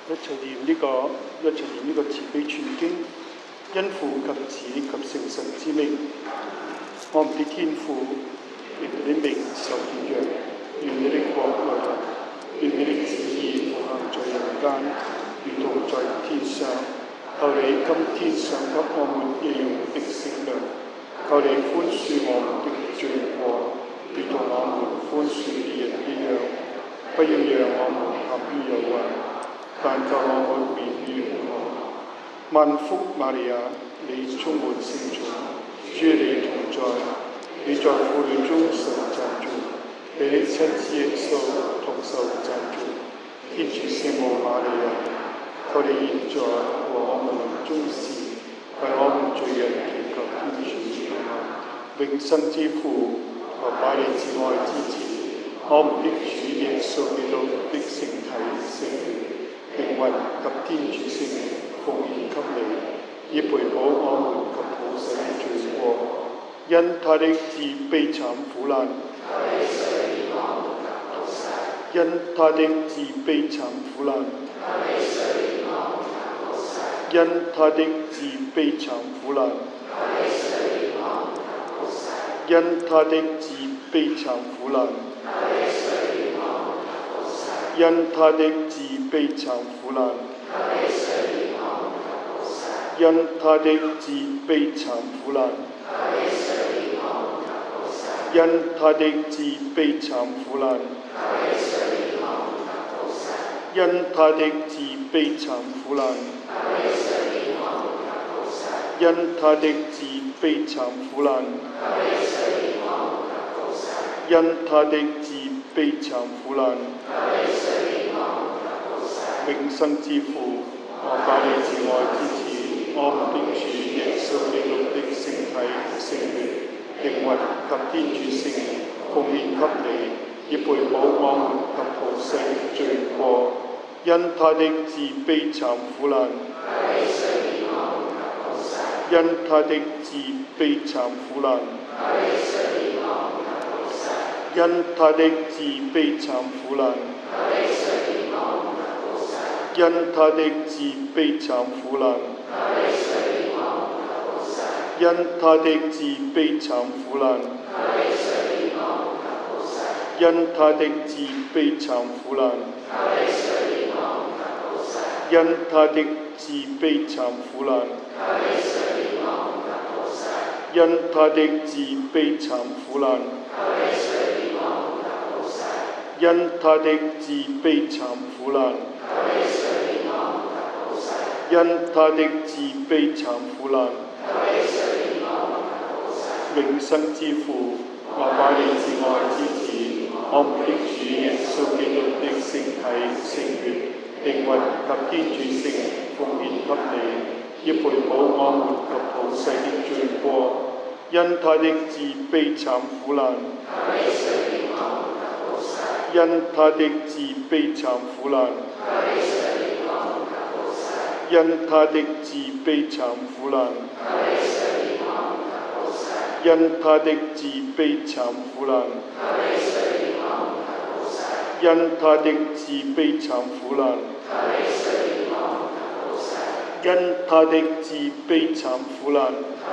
一齊念呢個慈悲全經，因父及子及聖神之名。我們的天父，願你的名受顯揚，願你的國來臨，願你的旨意奉行在人間，如同在天上。求你今天賞給我們日用的食糧，求你寬恕我們的罪過，如同我們寬恕別人一樣，不要讓我們陷於誘惑，但救我們免於惡。萬福瑪利亞，你充滿聖寵，主與你同在，你在婦女中受讚頌，你的親子耶穌同受讚頌。天主聖母瑪利亞，求你現在和我們臨終時，為我們罪人祈求天主。永生之父，和把你至愛之子，我們的主耶穌基督的聖體聖靈，靈魂及天主聖靈奉獻給你，以賠補我們及普世的罪過。因他的至悲慘苦難，因他的至悲慘苦難，因他的至悲慘苦難，因他的至悲慘苦難，因他的至悲慘苦難，因他的至悲慘苦難，因他的至悲慘苦難，因他的至悲慘苦難，因他的至悲慘苦難，因他的至悲慘苦難。永生之父，我把你至愛之子，我們的主耶穌基督的聖體聖靈，靈魂及天主聖靈奉獻給你，以賠補我們及普世的罪過。因他的至悲慘苦難，因他的至悲慘苦難，因他的至悲慘苦難，因他的至悲慘苦難，因他的至悲慘苦難，因他的至悲慘苦難，因他的至悲慘苦難，因他的至悲慘苦難，因他的至悲慘苦難，因他的至悲慘苦難。永生之父，我把你至愛之子，我們的主耶穌基督的聖體聖靈，靈魂及天主聖靈奉獻給你，以賠補我們及普世的罪過。因他的至悲慘苦難，因他的至悲慘苦難，因他的至悲慘苦難，因他的至悲慘苦難，因他的至悲慘苦難，因他的至悲慘苦難，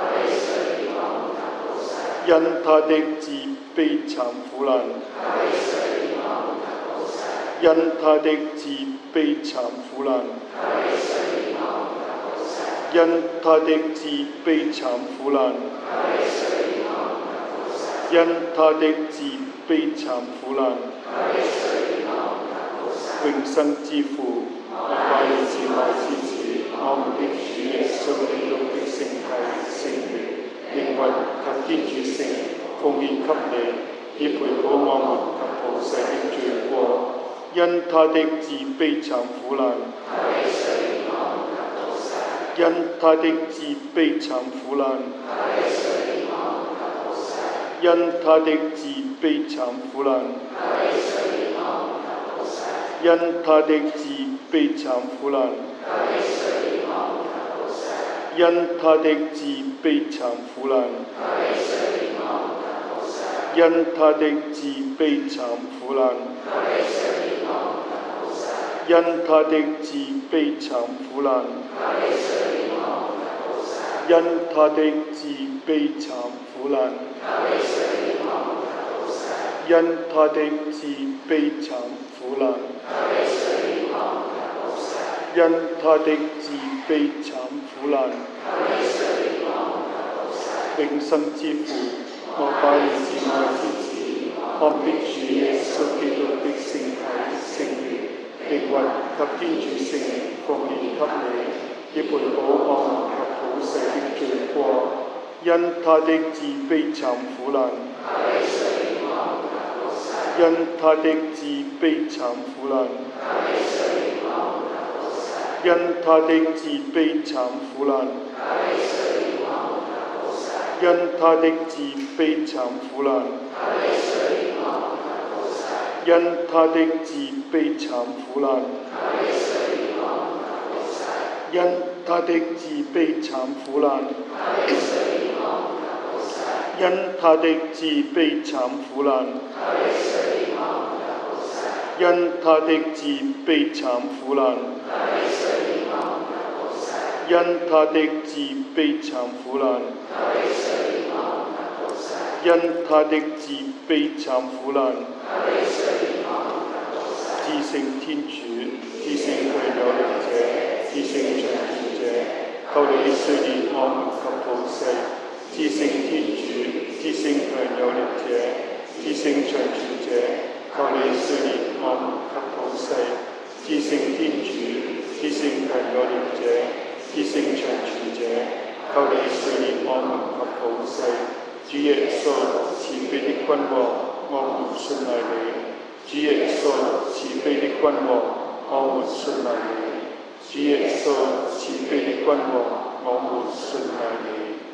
因他的至悲慘苦難，因他的至悲慘苦難，因他的至悲慘苦難，因他的至悲慘苦難。永生之父，我把你至愛之子，我們的主耶穌基督的聖體聖靈，靈魂及天主聖靈奉獻給你，以賠補我們及普世的罪過。因他的至悲慘苦難，因他的至悲慘苦難，因他的至悲慘苦難，因他的至悲慘苦難，因他的至悲慘苦難，因他的至悲慘苦難， 因他的自悲慘苦難，因他的自悲慘苦難，因他的自悲慘苦難，因他的自悲慘苦難，永生之父，我把你至愛之子，看必主耶穌基督的聖體聖靈，靈魂及天主聖靈奉獻給你，以賠補我們及普世的罪過，因他的自悲慘苦難，因他的自悲慘苦難，因他的自悲慘苦難，因他的自悲慘苦難，因他的自悲慘苦難，因他的自悲慘苦難，因他的自悲慘苦難，因他的自悲慘苦難，因他的自悲慘苦難，因他的自悲慘苦難，至聖天主，至聖具有力者，至聖長存者，求你垂憐我們及普世。至聖天主，至聖具有力者，至聖長存者，求你垂憐我們及普世。至聖天主，至聖具有力者，至聖長存者，求你垂憐我們及普世。主耶穌，慈悲的君王，我們信賴你。主耶穌，慈悲的君王，我們信賴你。主耶穌，慈悲的君王，我們信賴你。